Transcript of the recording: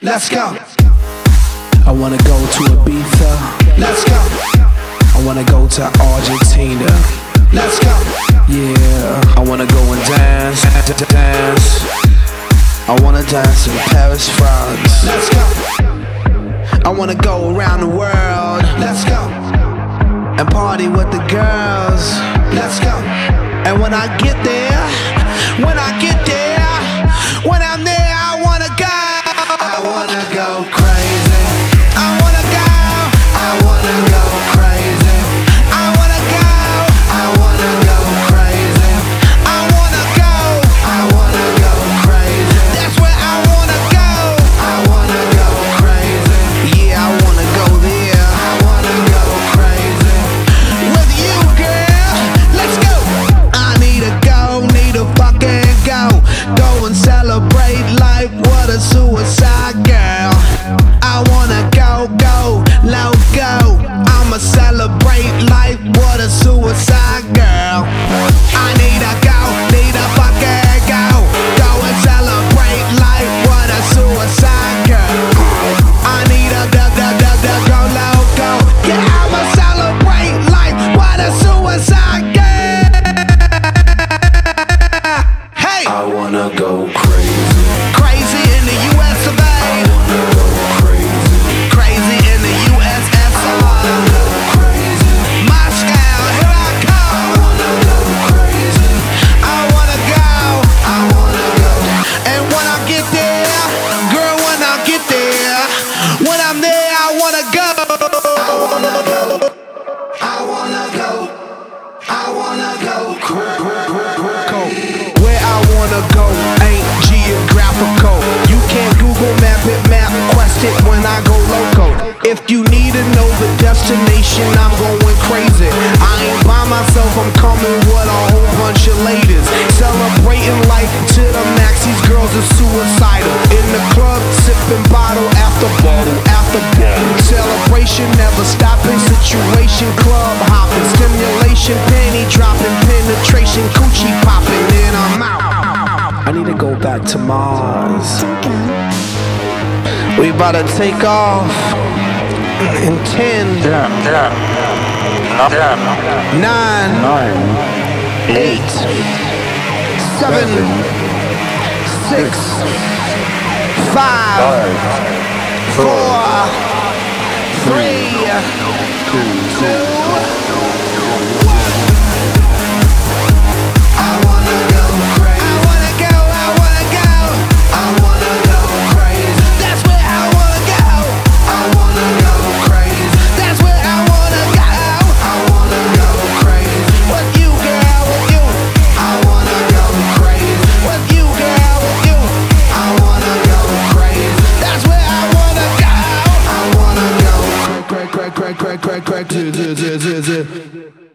Let's go. I wanna go to Ibiza. Let's go. I wanna go to Argentina. Let's go. Yeah, I wanna go and dance. I wanna dance in Paris, France. Let's go. I wanna go around the world. Let's go. And party with the girls. Let's go. And when I get there, when I'm there, I wanna go. I wanna go crazy. I wanna go. I wanna go crazy. I wanna go. I wanna go crazy. I wanna go. I wanna go crazy. That's where I wanna go. I wanna go crazy. Yeah, I wanna go there. I wanna go crazy. With you, girl. Let's go. I need to fucking go. Go and celebrate life. What a suicide girl. I wanna go, loco. I'ma celebrate life. What a suicide girl. I need to fucking go. Go and celebrate life. What a suicide girl. I need to go loco. Yeah, I'ma celebrate life. What a suicide girl. Hey, I wanna go crazy. crazy in the US of A. I wanna go crazy. Crazy in the USSR. Crazy. Moscow, here I I come. wanna go crazy. I wanna go. I wanna go. And when I get there, girl, when I get there, when I'm there, I wanna go. I wanna go. I wanna go. I wanna go crazy. Where I wanna go ain't geographical. You can't Google map it, map quest it when I go loco. If you need to know the destination, I'm going crazy. I ain't by myself, I'm coming with a whole bunch of ladies. Celebrating life to the max, these girls are suicidal. In the club, sipping bottle after bottle after bottle. Celebration never stopping, situation club hopping. Stimulation, penny dropping, penetration, coochie popping, then I'm out. I need to go back to Mars. We about to take off in 10, 9, 8, 7, 6, 5, 4, 3, 2. I wanna go crazy. I wanna go. I wanna go crazy. That's where I wanna go. I wanna go crazy. That's where I wanna go. I wanna go crazy. With you, girl, with you. I wanna go crazy. With you, girl, with you. I wanna go crazy. That's where I wanna go. I wanna go crazy.